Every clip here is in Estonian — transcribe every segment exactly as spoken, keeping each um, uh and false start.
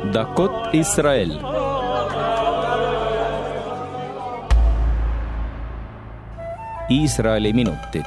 דקות ישראל. Iisraeli minutid.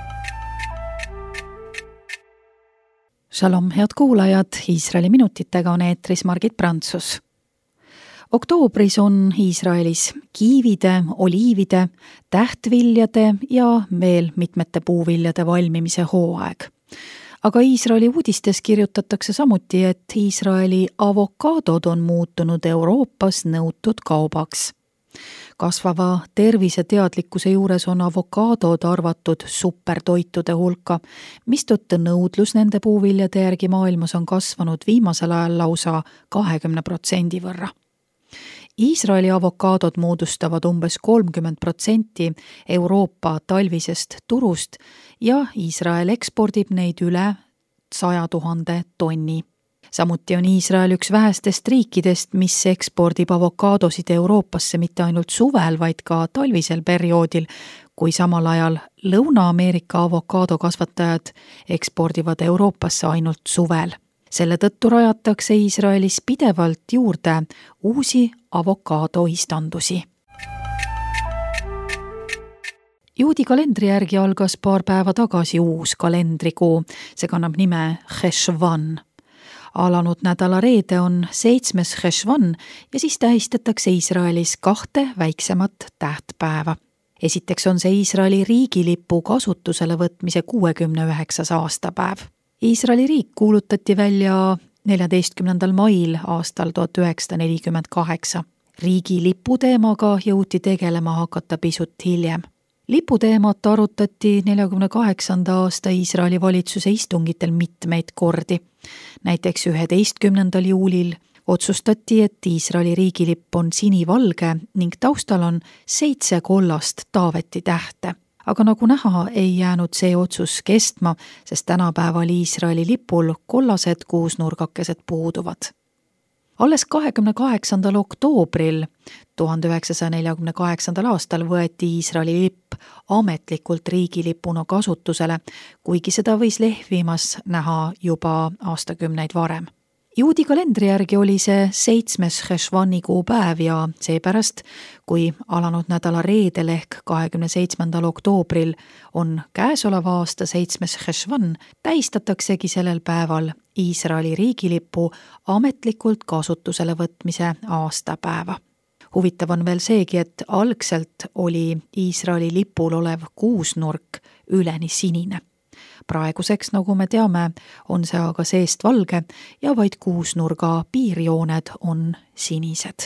Shalom, head kuulajad, Iisraeli minutitega on eetris Margit Prantsus. Oktoobris on Iisraelis kiivide, oliivide, tähtviljade ja veel mitmete puuviljade valmimise hooaeg. Aga Iisraeli uudistes kirjutatakse samuti, et Iisraeli avokaadod on muutunud Euroopas nõutud kaubaks. Kasvava terviseteadlikkuse juures on avokaadod arvatud supertoitude hulka, mistõttu nõudlus nende puuviljade järgi maailmas on kasvanud viimasel ajal lausa kahekümne protsendi võrra. Iisraeli avokaadod moodustavad umbes kolmkümmend protsenti Euroopa talvisest turust ja Iisrael ekspordib neid üle saja tuhande tonni. Samuti on Iisrael üks vähestest riikidest, mis ekspordib avokaadosid Euroopasse mitte ainult suvel, vaid ka talvisel perioodil, kui samal ajal Lõuna-Ameerika avokaadokasvatajad ekspordivad Euroopasse ainult suvel. Selle tõttu rajatakse Iisraelis pidevalt juurde uusi avokaadoistandusi. Juudi kalendri järgi algas paar päeva tagasi uus kalendrikuu, see kannab nime Cheshvan. Alanud nädala reede on seitsmes Cheshvan ja siis tähistatakse Iisraelis kahte väiksemat tähtpäeva. Esiteks on see Iisraeli riigilipu kasutusele võtmise kuuekümne üheksas aastapäev. Iisraeli riik kuulutati välja neljateistkümnendal mail aastal tuhat üheksasada nelikümmend kaheksa. Riigilipu teemaga jõuti tegelema hakata pisut hiljem. Liputeemat arutati neljakümne kaheksanda aasta Iisraeli valitsuse istungitel mitmeid kordi. Näiteks üheteistkümnendal juulil otsustati, et Iisraeli riigilipp on sinivalge ning taustal on seitse kollast Taaveti tähte. Aga nagu näha, ei jäänud see otsus kestma, sest tänapäeval Iisraeli lipul kollased kuusnurgakesed puuduvad. Alles kahekümne kaheksandal oktoobril tuhande üheksasaja neljakümne kaheksandal aastal võeti Iisraeli lipp ametlikult riigilipuna kasutusele, kuigi seda võis lehvimas näha juba aastakümneid varem. Juudi kalendri järgi oli see seitsmes Cheshvani kuupäev ja seepärast, kui alanud nädala reedel ehk kahekümne seitsmendal oktoobril on käesoleva aasta seitsmes Cheshvan, tähistataksegi sellel päeval Iisraeli riigilipu ametlikult kasutusele võtmise aastapäeva. Huvitav on veel seegi, et algselt oli Iisraeli lipul olev kuusnurk üleni sinine. Praeguseks, nagu me teame, on see aga seest valge ja vaid kuusnurga piirjooned on sinised.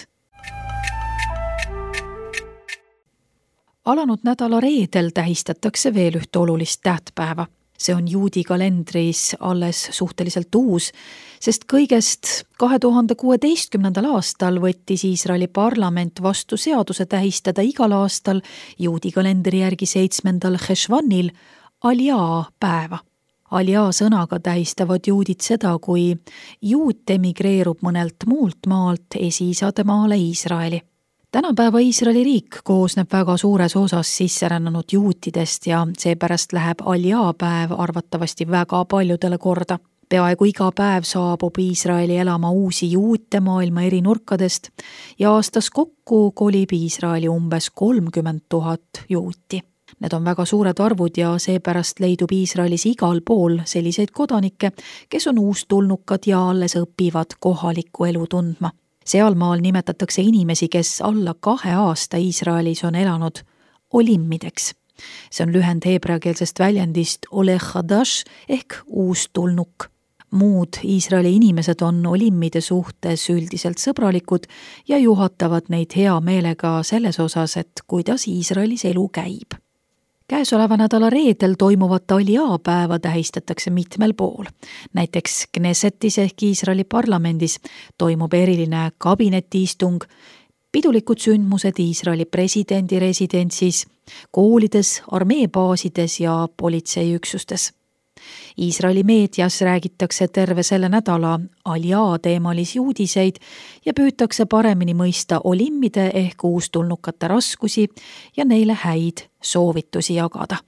Alanud nädala reedel tähistatakse veel ühte olulist tähtpäeva. See on juudi kalendris alles suhteliselt uus, sest kõigest kahe tuhande kuueteistkümnendal aastal võttis Iisraeli parlament vastu seaduse tähistada igal aastal juudi kalendri järgi seitsmendal Cheshvanil Aljaa päeva. Aljaa sõnaga tähistavad juudid seda, kui juut emigreerub mõnelt muult maalt esiisade maale Iisraeli. Tänapäeva Iisraeli riik koosneb väga suures osas sisserännanud juutidest ja seepärast läheb Aljaa päev arvatavasti väga paljudele korda. Peaaegu iga päev saabub Iisraeli elama uusi juute maailma eri nurkadest ja aastas kokku kolib Iisraeli umbes kolmkümmend tuhat juuti. Need on väga suured arvud ja seepärast leidub Iisraelis igal pool selliseid kodanikke, kes on uustulnukad ja alles õpivad kohalikku elu tundma. Sealmaal nimetatakse inimesi, kes alla kahe aasta Iisraelis on elanud, olimmideks. See on lühend heebreakeelsest väljendist ole chadash ehk uustulnuk. Muud Iisraeli inimesed on olimmide suhtes üldiselt sõbralikud ja juhatavad neid hea meelega selles osas, et kuidas Iisraelis elu käib. Käesoleva nädala reedel toimuvat Aljaa päeva tähistatakse mitmel pool. Näiteks Knessetis ehk Iisraeli parlamendis toimub eriline kabinetiistung, pidulikud sündmused Iisraeli presidendi residentsis, koolides, armeebaasides ja politseiüksustes. Iisraeli meedias räägitakse terve selle nädala Aljaa teemalisi uudiseid ja püütakse paremini mõista olimmide ehk uustulnukate raskusi ja neile häid soovitusi jagada.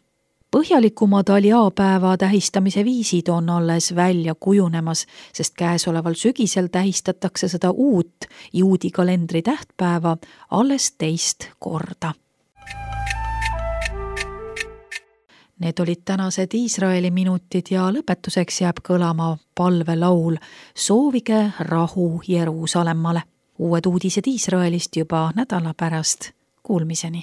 Põhjalikumad Alja-päeva tähistamise viisid on alles välja kujunemas, sest käesoleval sügisel tähistatakse seda uut juudi kalendri tähtpäeva alles teist korda. Need olid tänased Iisraeli minutid ja lõpetuseks jääb kõlama palvelaul Soovige rahu Jeruusalemmale. Uued uudised Iisraelist juba nädala pärast. Kuulmiseni!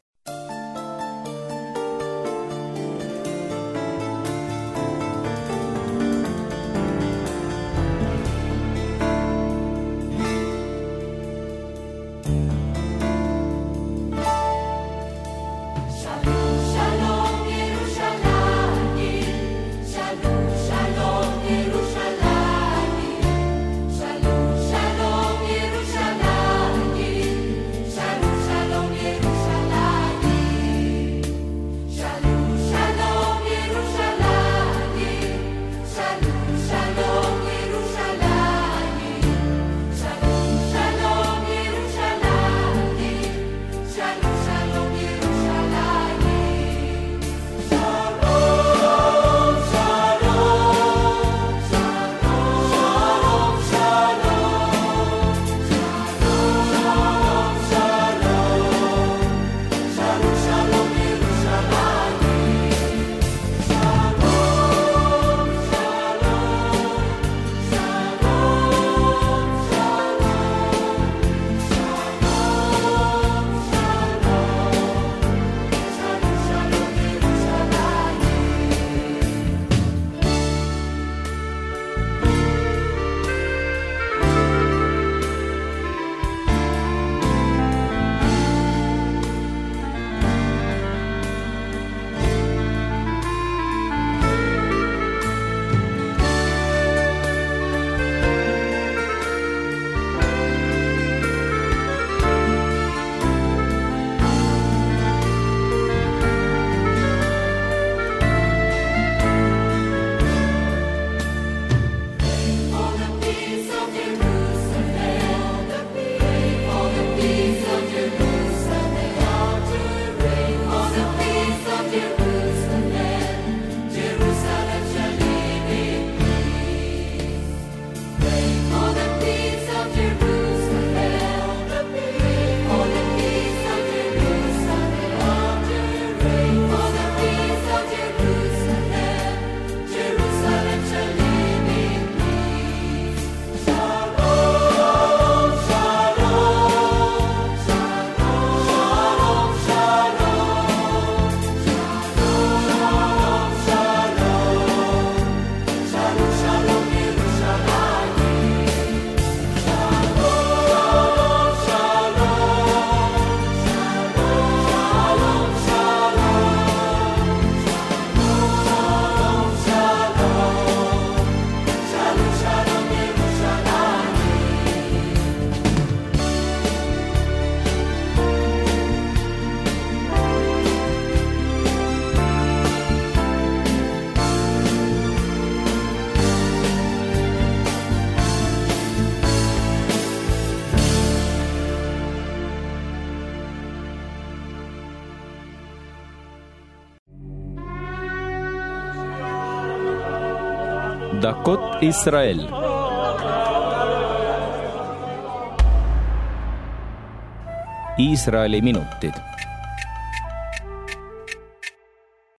דקות ישראל. Iisraeli minutid.